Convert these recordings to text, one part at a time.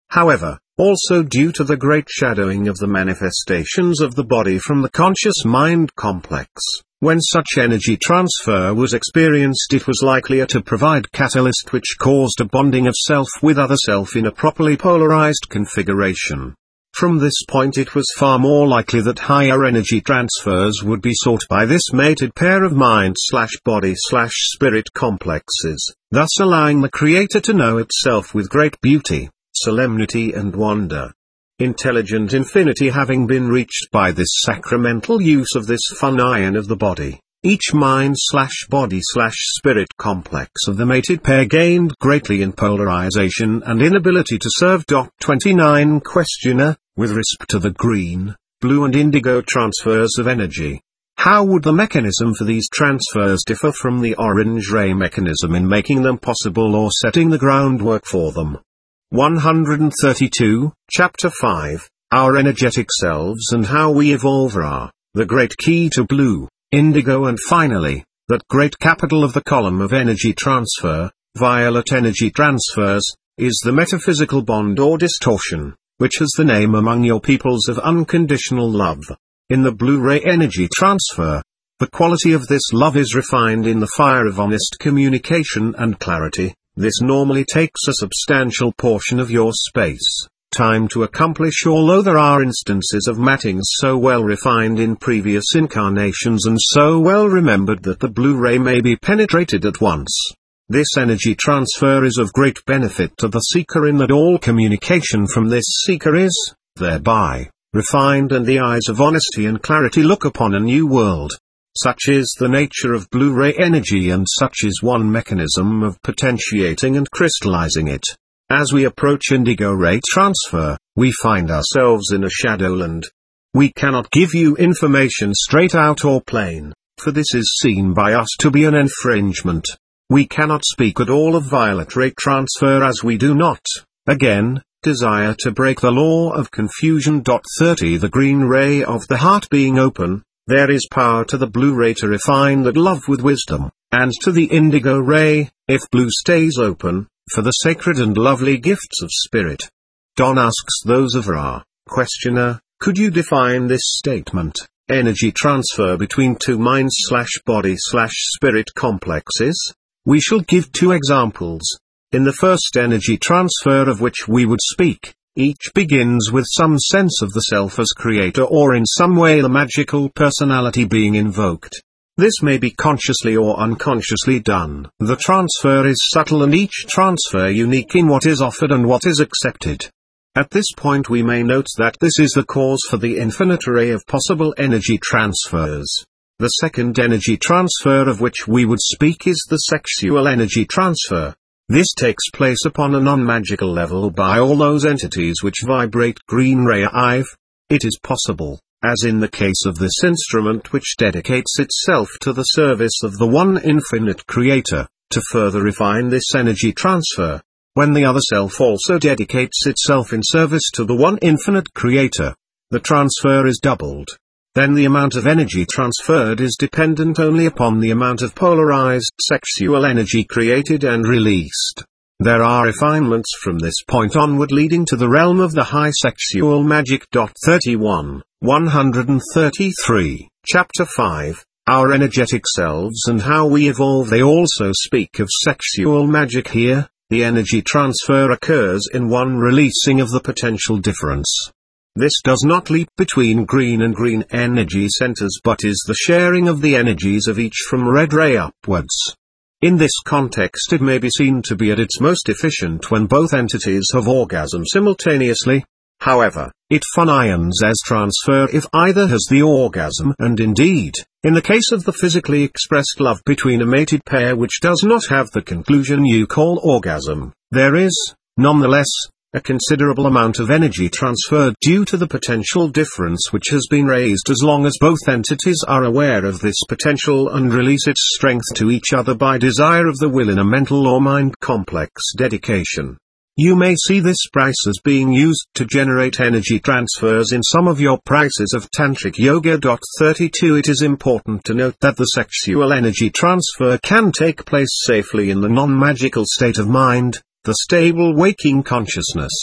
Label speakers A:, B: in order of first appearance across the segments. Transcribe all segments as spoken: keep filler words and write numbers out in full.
A: However, also due to the great shadowing of the manifestations of the body from the conscious mind complex, when such energy transfer was experienced, it was likelier to provide catalyst which caused a bonding of self with other self in a properly polarized configuration. From this point it was far more likely that higher energy transfers would be sought by this mated pair of mind-slash-body-slash-spirit complexes, thus allowing the Creator to know itself with great beauty, solemnity and wonder. Intelligent infinity having been reached by this sacramental use of this fun iron of the body, each mind-slash-body-slash-spirit complex of the mated pair gained greatly in polarization and inability to serve. twenty-nine Questioner, with respect to the green, blue and indigo transfers of energy, how would the mechanism for these transfers differ from the orange ray mechanism in making them possible or setting the groundwork for them? one hundred thirty-two, Chapter five, Our energetic selves and how we evolve are, the great key to blue, indigo and finally, that great capital of the column of energy transfer, violet energy transfers, is the metaphysical bond or distortion, which has the name among your peoples of unconditional love. In the blue ray energy transfer, the quality of this love is refined in the fire of honest communication and clarity. This normally takes a substantial portion of your space, time to accomplish, although there are instances of mattings so well refined in previous incarnations and so well remembered that the blue ray may be penetrated at once. This energy transfer is of great benefit to the seeker in that all communication from this seeker is, thereby, refined and the eyes of honesty and clarity look upon a new world. Such is the nature of blue ray energy and such is one mechanism of potentiating and crystallizing it. As we approach indigo ray transfer, we find ourselves in a shadowland. We cannot give you information straight out or plain, for this is seen by us to be an infringement. We cannot speak at all of violet ray transfer as we do not, again, desire to break the law of confusion. thirty The green ray of the heart being open, there is power to the blue ray to refine that love with wisdom, and to the indigo ray, if blue stays open, for the sacred and lovely gifts of spirit. Don asks those of Ra, questioner, could you define this statement, energy transfer between two mind-slash-body-slash-spirit complexes? We shall give two examples. In the first energy transfer of which we would speak, each begins with some sense of the self as creator or in some way the magical personality being invoked. This may be consciously or unconsciously done. The transfer is subtle and each transfer unique in what is offered and what is accepted. At this point we may note that this is the cause for the infinite array of possible energy transfers. The second energy transfer of which we would speak is the sexual energy transfer. This takes place upon a non-magical level by all those entities which vibrate green ray I V. It is possible, as in the case of this instrument which dedicates itself to the service of the one infinite creator, to further refine this energy transfer. When the other self also dedicates itself in service to the one infinite creator, the transfer is doubled. Then the amount of energy transferred is dependent only upon the amount of polarized sexual energy created and released. There are refinements from this point onward leading to the realm of the high sexual magic. thirty-one, one hundred thirty-three, Chapter five, Our energetic selves and how we evolve. They also speak of sexual magic here. The energy transfer occurs in one releasing of the potential difference. This does not leap between green and green energy centers but is the sharing of the energies of each from red ray upwards. In this context it may be seen to be at its most efficient when both entities have orgasm simultaneously. However, it fun ions as transfer if either has the orgasm, and indeed, in the case of the physically expressed love between a mated pair which does not have the conclusion you call orgasm, there is, nonetheless, a considerable amount of energy transferred due to the potential difference which has been raised as long as both entities are aware of this potential and release its strength to each other by desire of the will in a mental or mind complex dedication. You may see this price as being used to generate energy transfers in some of your prices of Tantric Yoga. thirty-two It is important to note that the sexual energy transfer can take place safely in the non-magical state of mind, the stable waking consciousness.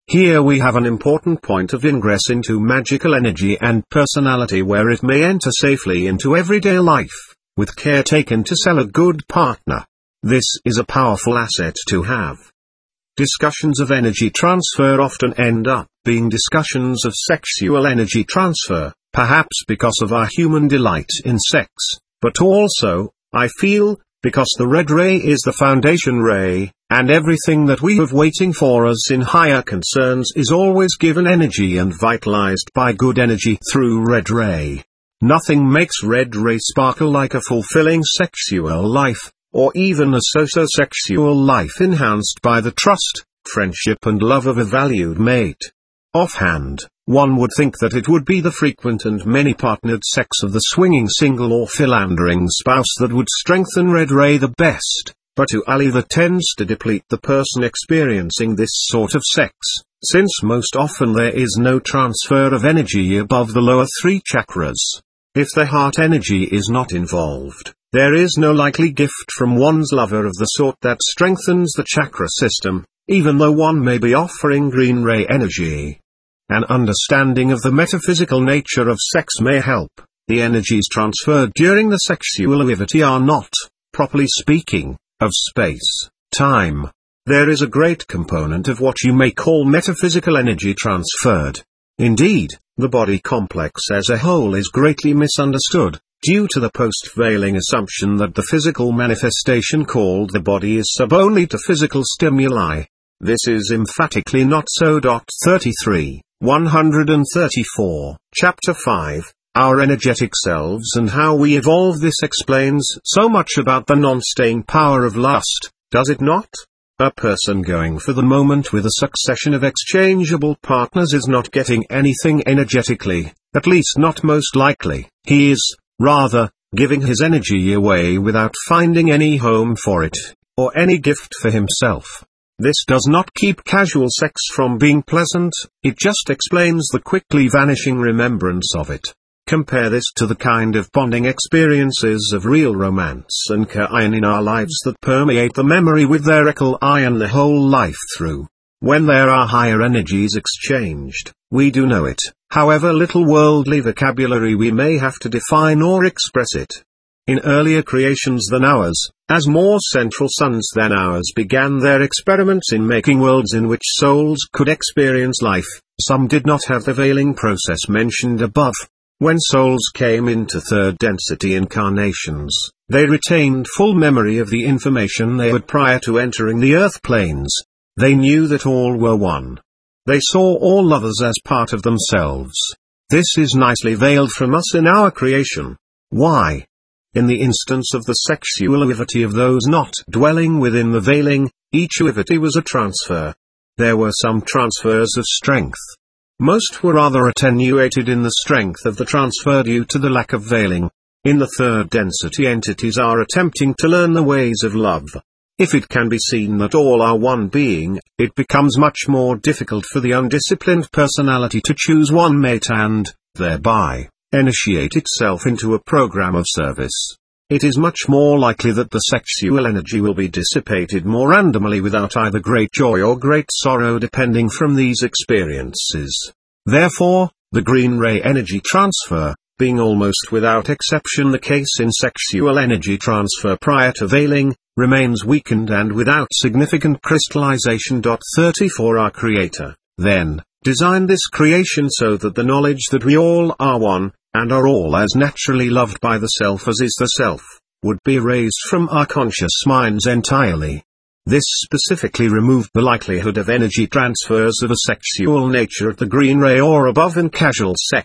A: Here we have an important point of ingress into magical energy and personality where it may enter safely into everyday life, with care taken to sell a good partner. This is a powerful asset to have. Discussions of energy transfer often end up being discussions of sexual energy transfer, perhaps because of our human delight in sex, but also, I feel, because the red ray is the foundation ray, and everything that we have waiting for us in higher concerns is always given energy and vitalized by good energy through red ray. Nothing makes red ray sparkle like a fulfilling sexual life, or even a socio-sexual life enhanced by the trust, friendship and love of a valued mate. Offhand, one would think that it would be the frequent and many-partnered sex of the swinging single or philandering spouse that would strengthen red ray the best, but usually that tends to deplete the person experiencing this sort of sex, since most often there is no transfer of energy above the lower three chakras. If the heart energy is not involved, there is no likely gift from one's lover of the sort that strengthens the chakra system, even though one may be offering green ray energy. An understanding of the metaphysical nature of sex may help. The energies transferred during the sexual activity are not, properly speaking, of space, time. There is a great component of what you may call metaphysical energy transferred. Indeed, the body complex as a whole is greatly misunderstood, due to the post-veiling assumption that the physical manifestation called the body is sub only to physical stimuli. This is emphatically not so. thirty-three, one thirty-four, Chapter five, Our Energetic Selves and How We Evolve. This explains so much about the non-staying power of lust, does it not? A person going for the moment with a succession of exchangeable partners is not getting anything energetically, at least not most likely. He is, rather, giving his energy away without finding any home for it, or any gift for himself. This does not keep casual sex from being pleasant, it just explains the quickly vanishing remembrance of it. Compare this to the kind of bonding experiences of real romance and care in our lives that permeate the memory with their equal iron the whole life through. When there are higher energies exchanged, we do know it, however little worldly vocabulary we may have to define or express it. In earlier creations than ours, as more central suns than ours began their experiments in making worlds in which souls could experience life, some did not have the veiling process mentioned above. When souls came into third density incarnations, they retained full memory of the information they had prior to entering the earth planes. They knew that all were one. They saw all others as part of themselves. This is nicely veiled from us in our creation. Why? In the instance of the sexual activity of those not dwelling within the veiling, each activity was a transfer. There were some transfers of strength. Most were rather attenuated in the strength of the transfer due to the lack of veiling. In the third density, entities are attempting to learn the ways of love. If it can be seen that all are one being, it becomes much more difficult for the undisciplined personality to choose one mate and, thereby, initiate itself into a program of service. It is much more likely that the sexual energy will be dissipated more randomly without either great joy or great sorrow depending from these experiences. Therefore, the green ray energy transfer, being almost without exception the case in sexual energy transfer prior to veiling, remains weakened and without significant crystallization. thirty-four Our Creator, then, designed this creation so that the knowledge that we all are one, and are all as naturally loved by the self as is the self, would be erased from our conscious minds entirely. This specifically removed the likelihood of energy transfers of a sexual nature at the green ray or above in casual sex.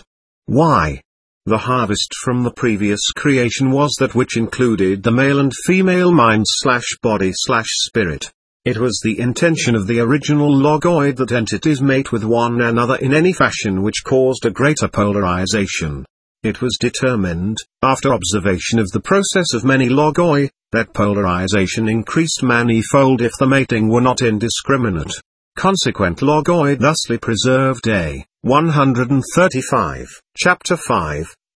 A: Why? The harvest from the previous creation was that which included the male and female mind slash body slash spirit. It was the intention of the original logoid that entities mate with one another in any fashion which caused a greater polarization. It was determined, after observation of the process of many logoi, that polarization increased manifold if the mating were not indiscriminate. Consequent logoid thusly preserved a one thirty-five, Chapter five,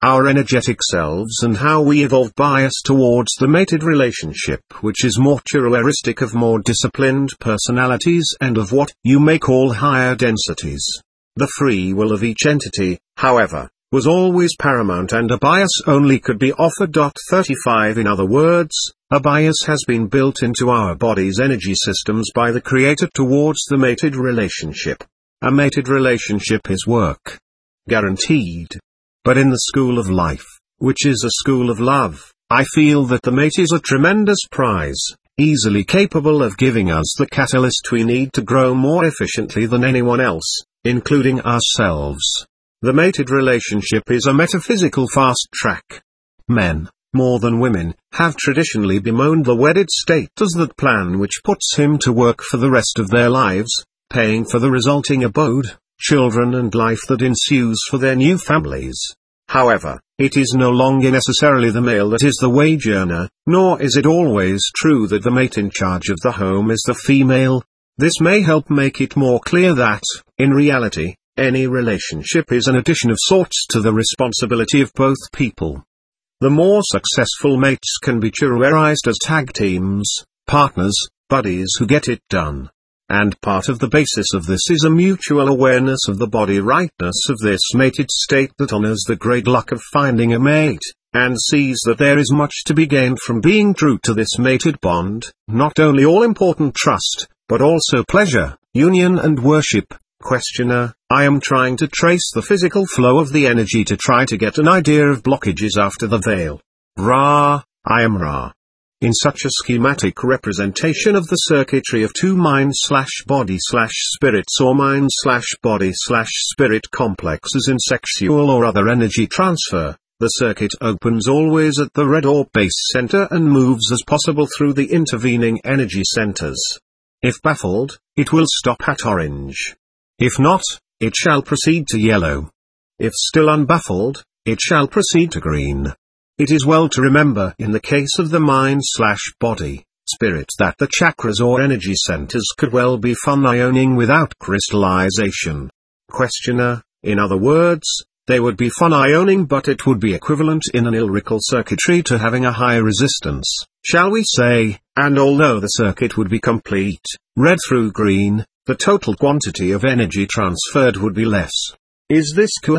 A: our energetic selves and how we evolve bias towards the mated relationship, which is more characteristic of more disciplined personalities and of what you may call higher densities. The free will of each entity, however, was always paramount, and a bias only could be offered. thirty-five In other words, a bias has been built into our body's energy systems by the Creator towards the mated relationship. A mated relationship is work. Guaranteed. But in the school of life, which is a school of love, I feel that the mate is a tremendous prize, easily capable of giving us the catalyst we need to grow more efficiently than anyone else, including ourselves. The mated relationship is a metaphysical fast track. Men, more than women, have traditionally bemoaned the wedded state as that plan which puts him to work for the rest of their lives, paying for the resulting abode, children and life that ensues for their new families. However, it is no longer necessarily the male that is the wage earner, nor is it always true that the mate in charge of the home is the female. This may help make it more clear that, in reality, any relationship is an addition of sorts to the responsibility of both people. The more successful mates can be categorized as tag teams, partners, buddies who get it done. And part of the basis of this is a mutual awareness of the body rightness of this mated state that honors the great luck of finding a mate, and sees that there is much to be gained from being true to this mated bond, not only all-important trust, but also pleasure, union and worship. Questioner: I am trying to trace the physical flow of the energy to try to get an idea of blockages after the veil. Ra, I am Ra. In such a schematic representation of the circuitry of two mind-slash-body-slash-spirits or mind-slash-body-slash-spirit complexes in sexual or other energy transfer, the circuit opens always at the red or base center and moves as possible through the intervening energy centers. If baffled, it will stop at orange. If not, it shall proceed to yellow. If still unbaffled, it shall proceed to green. It is well to remember in the case of the mind-slash-body, spirit that the chakras or energy centers could well be fun-ioning without crystallization. Questioner: in other words, they would be fun-ioning, but it would be equivalent in an electrical circuitry to having a high resistance, shall we say, and although the circuit would be complete, red through green, the total quantity of energy transferred would be less. Is this clear?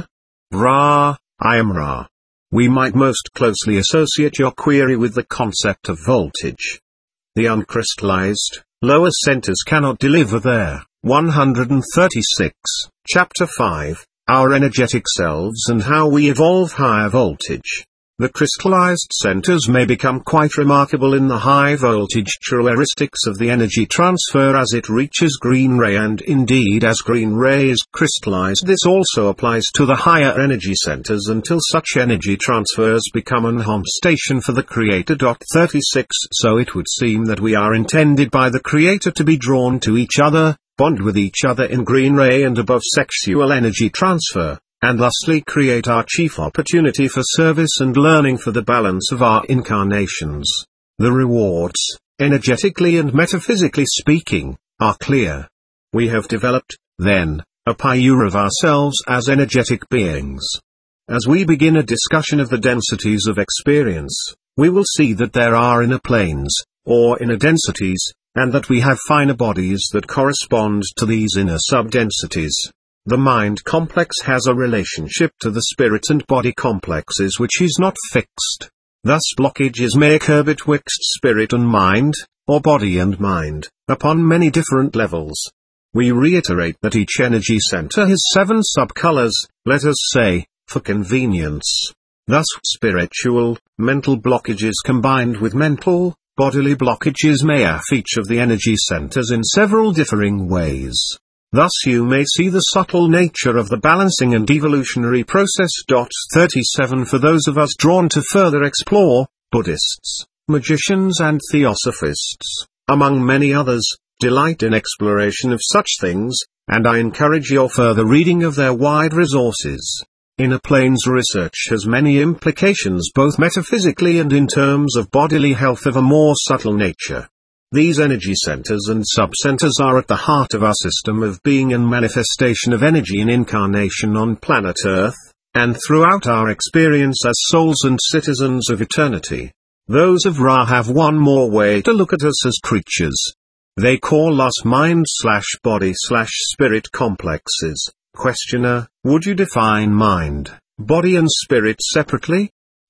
A: Ra, I am Ra. We might most closely associate your query with the concept of voltage. The uncrystallized, lower centers cannot deliver there. one hundred thirty-six, Chapter five, Our Energetic Selves and How We Evolve Higher Voltage. The crystallized centers may become quite remarkable in the high voltage characteristics of the energy transfer as it reaches green ray, and indeed as green ray is crystallized this also applies to the higher energy centers until such energy transfers become an home station for the Creator. thirty-six So it would seem that we are intended by the Creator to be drawn to each other, bond with each other in green ray and above sexual energy transfer, and thusly create our chief opportunity for service and learning for the balance of our incarnations. The rewards, energetically and metaphysically speaking, are clear. We have developed, then, a picture of ourselves as energetic beings. As we begin a discussion of the densities of experience, we will see that there are inner planes, or inner densities, and that we have finer bodies that correspond to these inner subdensities. The mind complex has a relationship to the spirit and body complexes which is not fixed. Thus blockages may occur betwixt spirit and mind, or body and mind, upon many different levels. We reiterate that each energy center has seven subcolors, let us say, for convenience. Thus spiritual, mental blockages combined with mental, bodily blockages may affect each of the energy centers in several differing ways. Thus you may see the subtle nature of the balancing and evolutionary process. thirty-seven For those of us drawn to further explore, Buddhists, magicians and theosophists, among many others, delight in exploration of such things, and I encourage your further reading of their wide resources. Inner planes research has many implications both metaphysically and in terms of bodily health of a more subtle nature. These energy centers and subcenters are at the heart of our system of being and manifestation of energy in incarnation on planet Earth, and throughout our experience as souls and citizens of eternity. Those of Ra have one more way to look at us as creatures. They call us mind slash body slash spirit complexes. Questioner, would you define mind, body and spirit separately?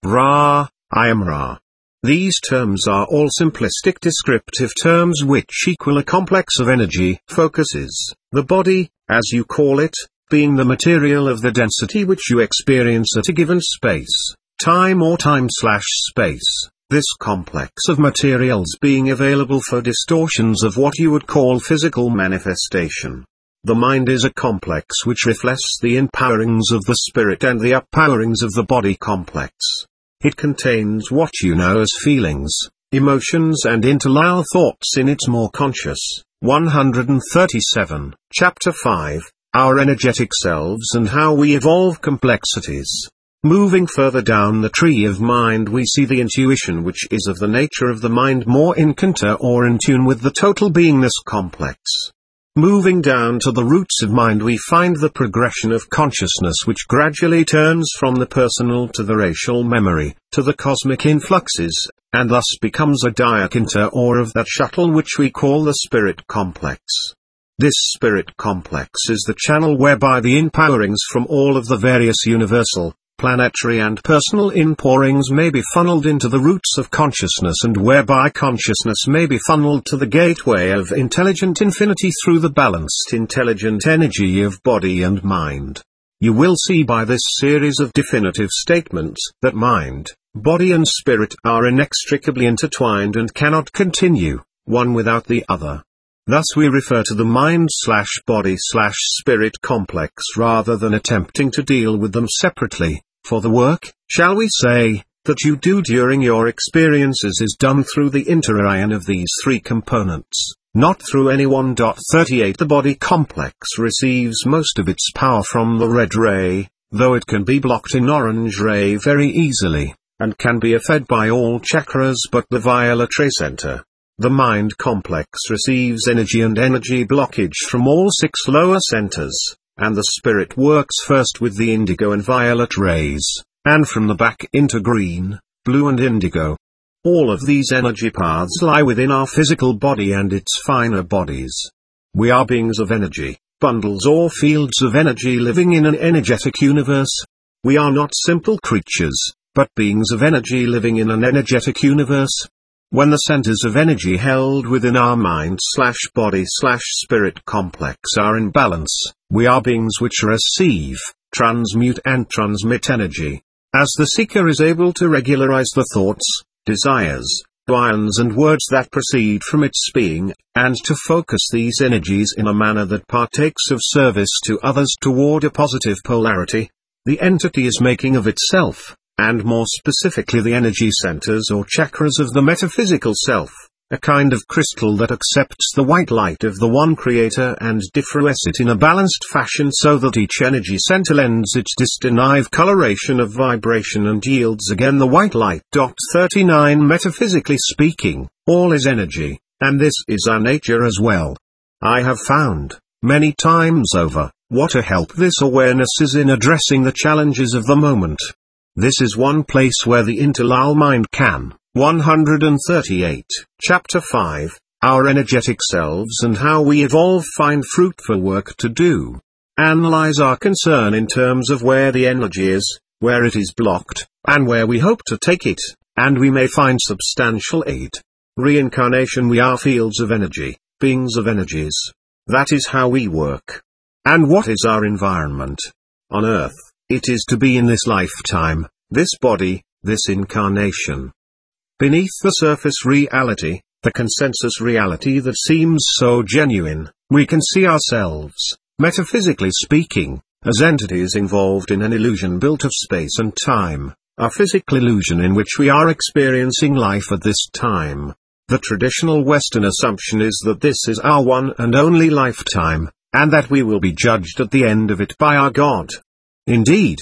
A: Ra, I am Ra. These terms are all simplistic descriptive terms which equal a complex of energy focuses, the body, as you call it, being the material of the density which you experience at a given space, time or time slash space, this complex of materials being available for distortions of what you would call physical manifestation. The mind is a complex which reflects the inpowerings of the spirit and the uppowerings of the body complex. It contains what you know as feelings, emotions and intellectual thoughts in its more conscious. one hundred thirty-seven, Chapter five, Our Energetic Selves and How We Evolve Complexities. Moving further down the tree of mind we see the intuition which is of the nature of the mind more in contour or in tune with the total beingness complex. Moving down to the roots of mind we find the progression of consciousness which gradually turns from the personal to the racial memory, to the cosmic influxes, and thus becomes a diaconter or of that shuttle which we call the spirit complex. This spirit complex is the channel whereby the inpowerings from all of the various universal, planetary and personal inpourings may be funneled into the roots of consciousness and whereby consciousness may be funneled to the gateway of intelligent infinity through the balanced intelligent energy of body and mind. You will see by this series of definitive statements that mind, body and spirit are inextricably intertwined and cannot continue, one without the other. Thus we refer to the mind slash body slash spirit complex rather than attempting to deal with them separately, for the work, shall we say, that you do during your experiences is done through the interaction of these three components, not through any one. thirty-eight The body complex receives most of its power from the red ray, though it can be blocked in orange ray very easily, and can be fed by all chakras but the violet ray center. The mind complex receives energy and energy blockage from all six lower centers, and the spirit works first with the indigo and violet rays, and from the back into green, blue and indigo. All of these energy paths lie within our physical body and its finer bodies. We are beings of energy, bundles or fields of energy living in an energetic universe. We are not simple creatures, but beings of energy living in an energetic universe. When the centers of energy held within our mind slash body slash spirit complex are in balance, we are beings which receive, transmute and transmit energy. As the seeker is able to regularize the thoughts, desires, ions and words that proceed from its being, and to focus these energies in a manner that partakes of service to others toward a positive polarity, the entity is making of itself, and more specifically the energy centers or chakras of the metaphysical self, a kind of crystal that accepts the white light of the one creator and diffuses it in a balanced fashion so that each energy center lends its distinct coloration of vibration and yields again the white light. thirty-nine Metaphysically speaking, all is energy, and this is our nature as well. I have found, many times over, what a help this awareness is in addressing the challenges of the moment. This is one place where the intellectual mind can. one hundred thirty-eight, Chapter five, Our Energetic Selves and How We Evolve find fruitful work to do. Analyze our concern in terms of where the energy is, where it is blocked, and where we hope to take it, and we may find substantial aid. Reincarnation. We are fields of energy, beings of energies. That is how we work. And what is our environment? On Earth, it is to be in this lifetime, this body, this incarnation. Beneath the surface reality, the consensus reality that seems so genuine, we can see ourselves, metaphysically speaking, as entities involved in an illusion built of space and time, a physical illusion in which we are experiencing life at this time. The traditional Western assumption is that this is our one and only lifetime, and that we will be judged at the end of it by our God. Indeed,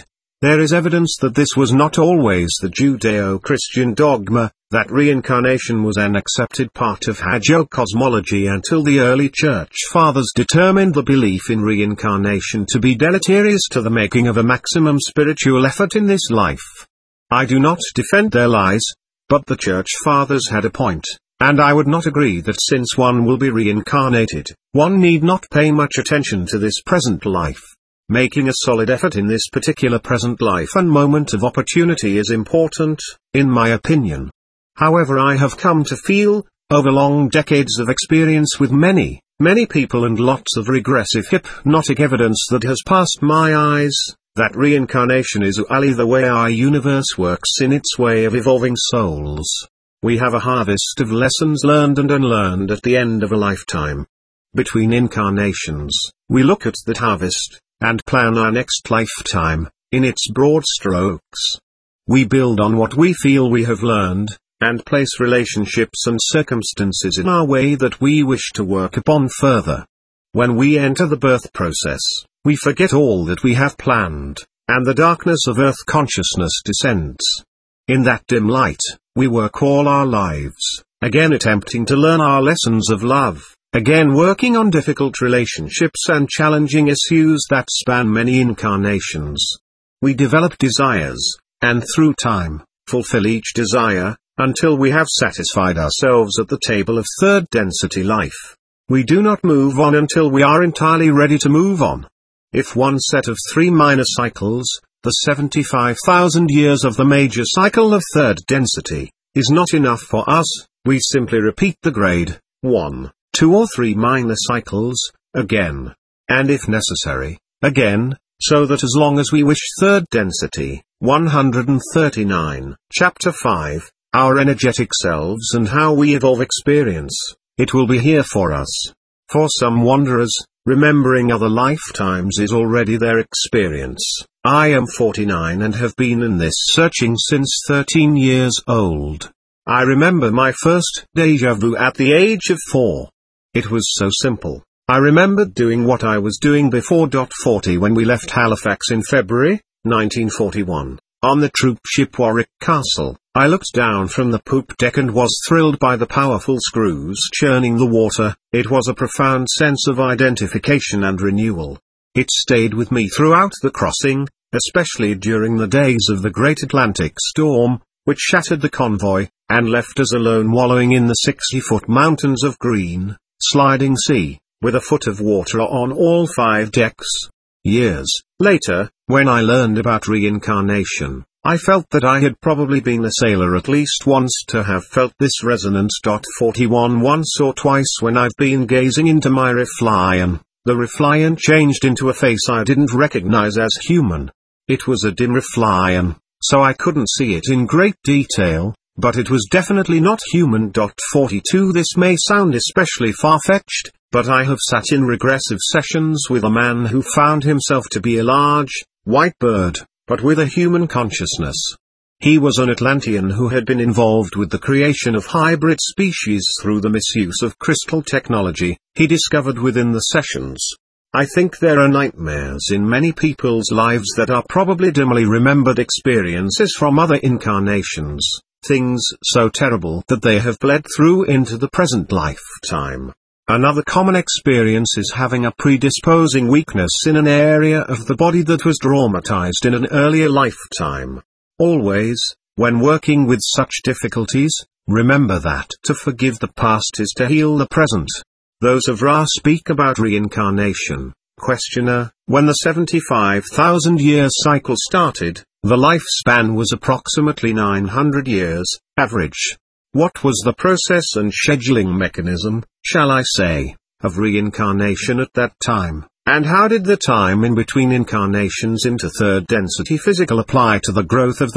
A: There is evidence that this was not always the Judeo-Christian dogma, that reincarnation was an accepted part of hagiocosmology until the early Church Fathers determined the belief in reincarnation to be deleterious to the making of a maximum spiritual effort in this life. I do not defend their lies, but the Church Fathers had a point, and I would not agree that since one will be reincarnated, one need not pay much attention to this present life. Making a solid effort in this particular present life and moment of opportunity is important, in my opinion. However, I have come to feel, over long decades of experience with many, many people and lots of regressive hypnotic evidence that has passed my eyes, that reincarnation is usually the way our universe works in its way of evolving souls. We have a harvest of lessons learned and unlearned at the end of a lifetime. Between incarnations, we look at that harvest, and plan our next lifetime, in its broad strokes. We build on what we feel we have learned, and place relationships and circumstances in our way that we wish to work upon further. When we enter the birth process, we forget all that we have planned, and the darkness of earth consciousness descends. In that dim light, we work all our lives, again attempting to learn our lessons of love, again working on difficult relationships and challenging issues that span many incarnations. We develop desires, and through time, fulfill each desire, until we have satisfied ourselves at the table of third density life. We do not move on until we are entirely ready to move on. If one set of three minor cycles, the seventy-five thousand years of the major cycle of third density, is not enough for us, we simply repeat the grade, one, two or three minor cycles, again. And if necessary, again, so that as long as we wish third density. one hundred thirty-nine, Chapter five, Our Energetic Selves and How We Evolve Experience, it will be here for us. For some wanderers, remembering other lifetimes is already their experience. I am forty-nine and have been in this searching since thirteen years old. I remember my first déjà vu at the age of four. It was so simple. I remembered doing what I was doing before. forty when we left Halifax in February, nineteen forty-one, on the troop ship Warwick Castle. I looked down from the poop deck and was thrilled by the powerful screws churning the water. It was a profound sense of identification and renewal. It stayed with me throughout the crossing, especially during the days of the Great Atlantic Storm, which shattered the convoy, and left us alone wallowing in the sixty-foot mountains of green, sliding sea, with a foot of water on all five decks. Years later, when I learned about reincarnation, I felt that I had probably been a sailor at least once to have felt this resonance. forty-one Once or twice when I've been gazing into my reflection, the reflection changed into a face I didn't recognize as human. It was a dim reflection, so I couldn't see it in great detail, but it was definitely not human. forty-two This may sound especially far-fetched, but I have sat in regressive sessions with a man who found himself to be a large, white bird, but with a human consciousness. He was an Atlantean who had been involved with the creation of hybrid species through the misuse of crystal technology, he discovered within the sessions. I think there are nightmares in many people's lives that are probably dimly remembered experiences from other incarnations, things so terrible that they have bled through into the present lifetime. Another common experience is having a predisposing weakness in an area of the body that was traumatized in an earlier lifetime. Always, when working with such difficulties, remember that to forgive the past is to heal the present. Those of Ra speak about reincarnation. Questioner: when the seventy-five thousand year cycle started, the lifespan was approximately nine hundred years, average. What was the process and scheduling mechanism, shall I say, of reincarnation at that time, and how did the time in between incarnations into third density physical apply to the growth of the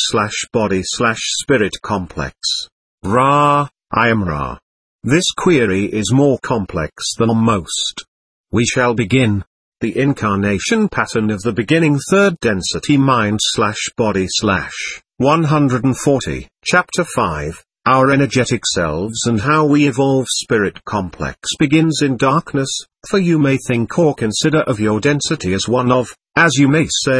A: mind-slash-body-slash-spirit complex? Ra, I am Ra. This query is more complex than most. We shall begin. The incarnation pattern of the beginning third density mind-slash-body-slash. one hundred forty, Chapter five. Our Energetic Selves and How We Evolve Spirit Complex begins in darkness, for you may think or consider of your density as one of, as you may say,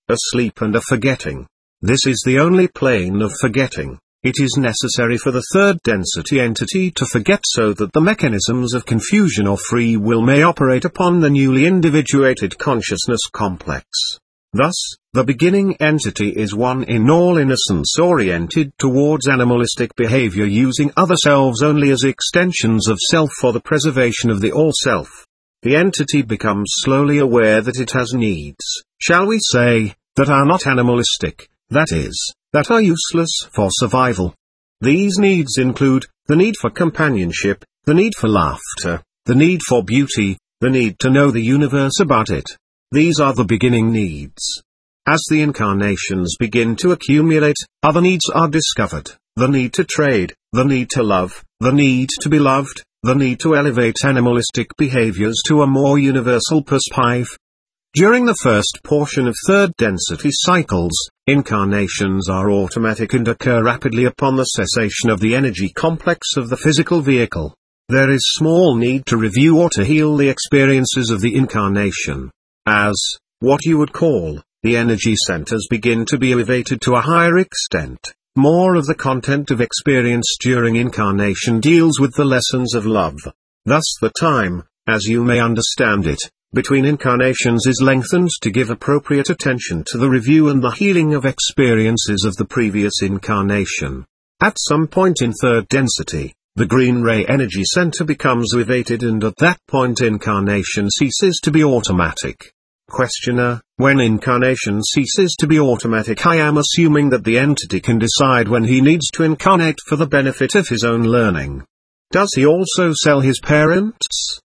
A: a sleep and a forgetting. This is the only plane of forgetting. It is necessary for the third density entity to forget so that the mechanisms of confusion or free will may operate upon the newly individuated consciousness complex. Thus, the beginning entity is one in all innocence oriented towards animalistic behavior, using other selves only as extensions of self for the preservation of the all-self. The entity becomes slowly aware that it has needs, shall we say, that are not animalistic, that is, that are useless for survival. These needs include the need for companionship, the need for laughter, the need for beauty, the need to know the universe about it. These are the beginning needs. As the incarnations begin to accumulate, other needs are discovered: the need to trade, the need to love, the need to be loved, the need to elevate animalistic behaviors to a more universal perspective. During the first portion of third density cycles, incarnations are automatic and occur rapidly upon the cessation of the energy complex of the physical vehicle. There is small need to review or to heal the experiences of the incarnation. As, what you would call, the energy centers begin to be elevated to a higher extent, more of the content of experience during incarnation deals with the lessons of love. Thus the time, as you may understand it, between incarnations is lengthened to give appropriate attention to the review and the healing of experiences of the previous incarnation. At some point in third density, the green ray energy center becomes elevated, and at that point incarnation ceases to be automatic. Questioner: when incarnation ceases to be automatic, I am assuming that the entity can decide when he needs to incarnate for the benefit of his own learning. Does he also sell his parents?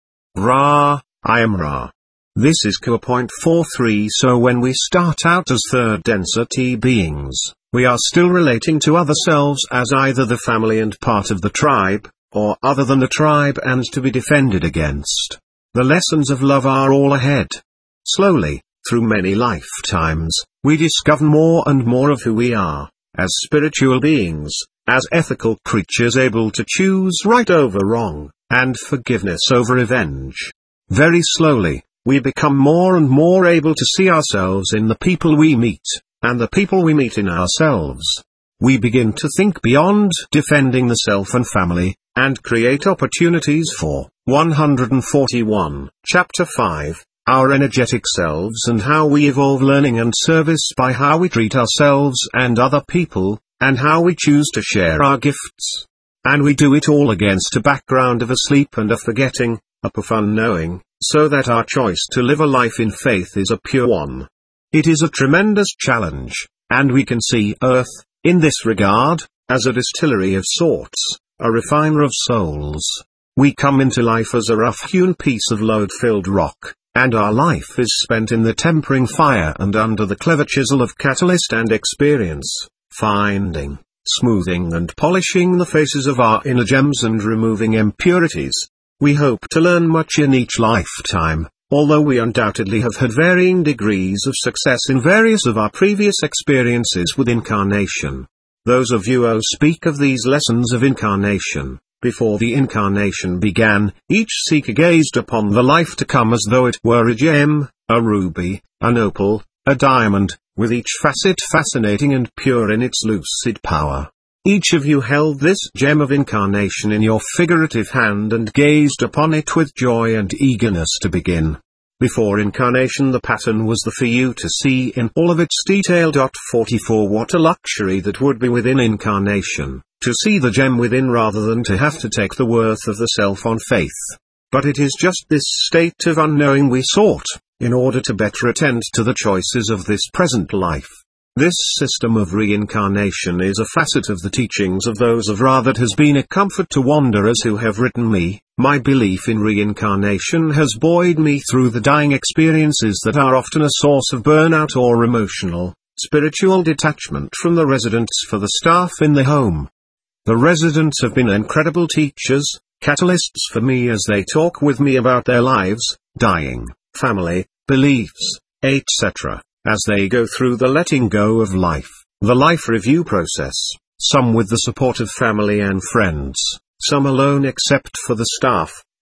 A: Ra, I am Ra. This is Q point four three. So when we start out as third density beings, we are still relating to other selves as either the family and part of the tribe, or other than the tribe and to be defended against. The lessons of love are all ahead. Slowly, through many lifetimes, we discover more and more of who we are, as spiritual beings, as ethical creatures able to choose right over wrong, and forgiveness over revenge. Very slowly, we become more and more able to see ourselves in the people we meet, and the people we meet in ourselves. We begin to think beyond defending the self and family, and create opportunities for one hundred forty-one, Chapter five, Our Energetic Selves and How We Evolve, Learning and Service by how we treat ourselves and other people, and how we choose to share our gifts. And we do it all against a background of a sleep and a forgetting, a profound knowing, so that our choice to live a life in faith is a pure one. It is a tremendous challenge, and we can see Earth, in this regard, as a distillery of sorts, a refiner of souls. We come into life as a rough-hewn piece of load-filled rock, and our life is spent in the tempering fire and under the clever chisel of catalyst and experience, finding, smoothing and polishing the faces of our inner gems and removing impurities. We hope to learn much in each lifetime, although we undoubtedly have had varying degrees of success in various of our previous experiences with incarnation. Those of you who speak of these lessons of incarnation, before the incarnation began, each seeker gazed upon the life to come as though it were a gem, a ruby, an opal, a diamond, with each facet fascinating and pure in its lucid power. Each of you held this gem of incarnation in your figurative hand and gazed upon it with joy and eagerness to begin. Before incarnation the pattern was there for you to see in all of its detail. forty-four What a luxury that would be within incarnation, to see the gem within rather than to have to take the worth of the self on faith. But it is just this state of unknowing we sought, in order to better attend to the choices of this present life. This system of reincarnation is a facet of the teachings of those of Ra that has been a comfort to wanderers who have written me. My belief in reincarnation has buoyed me through the dying experiences that are often a source of burnout or emotional, spiritual detachment from the residents for the staff in the home. The residents have been incredible teachers, catalysts for me as they talk with me about their lives, dying, family, beliefs, et cetera, as they go through the letting go of life, the life review process, some with the support of family and friends, some alone except for the staff.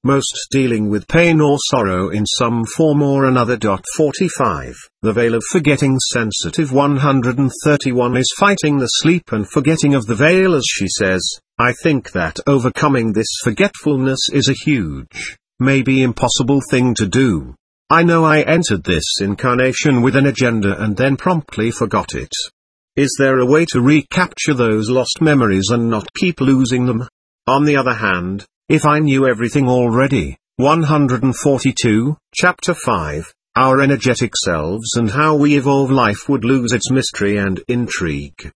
A: most dealing with pain or sorrow in some form or another. forty-five. The veil of forgetting. Sensitive one hundred thirty-one is fighting the sleep and forgetting of the veil. As she says, I think that overcoming this forgetfulness is a huge, maybe impossible thing to do. I know I entered this incarnation with an agenda and then promptly forgot it. Is there a way to recapture those lost memories and not keep losing them? On the other hand, if I knew everything already, one hundred forty-two, Chapter five, our energetic selves and how we evolve life would lose its mystery and intrigue.